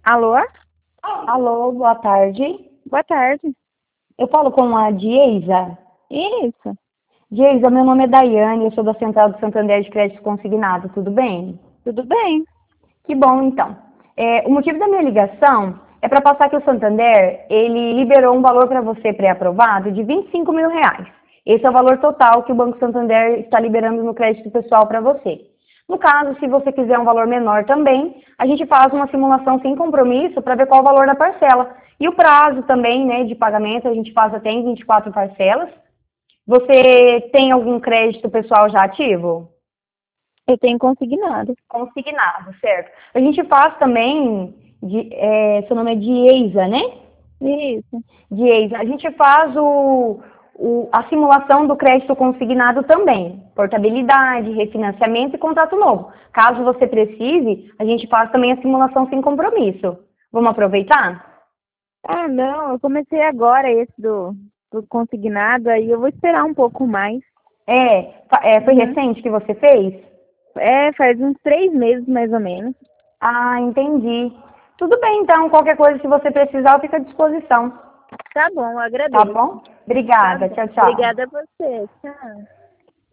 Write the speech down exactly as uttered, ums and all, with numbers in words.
Alô? Alô, boa tarde. Boa tarde. Eu falo com a Dieza. Isso, Dieza, meu nome é Daiane, eu sou da Central do Santander de Crédito Consignado, tudo bem? tudo bem? Que bom, então. É, o motivo da minha ligação é para passar que o Santander, ele liberou um valor para você pré-aprovado de vinte e cinco mil reais. Esse é o valor total que o Banco Santander está liberando no crédito pessoal para você. No caso, se você quiser um valor menor também, a gente faz uma simulação sem compromisso para ver qual o valor da parcela. E o prazo também, né, de pagamento, a gente faz até em vinte e quatro parcelas. Você tem algum crédito pessoal já ativo? Eu tenho consignado. Consignado, certo. A gente faz também, de, é, seu nome é Dieza, né? Isso. Dieza. A gente faz o, o, a simulação do crédito consignado também. Portabilidade, refinanciamento e contrato novo. Caso você precise, a gente faz também a simulação sem compromisso. Vamos aproveitar? Ah, não, eu comecei agora esse do, do consignado, aí eu vou esperar um pouco mais. É, fa- é, foi Uhum. recente que você fez? É, faz uns três meses mais ou menos. Ah, entendi. Tudo bem, então. Qualquer coisa, se você precisar, eu fico à disposição. Tá bom, eu Tá agradeço. bom? Tá Obrigada. bom. Tchau, tchau. Obrigada a você. Tchau.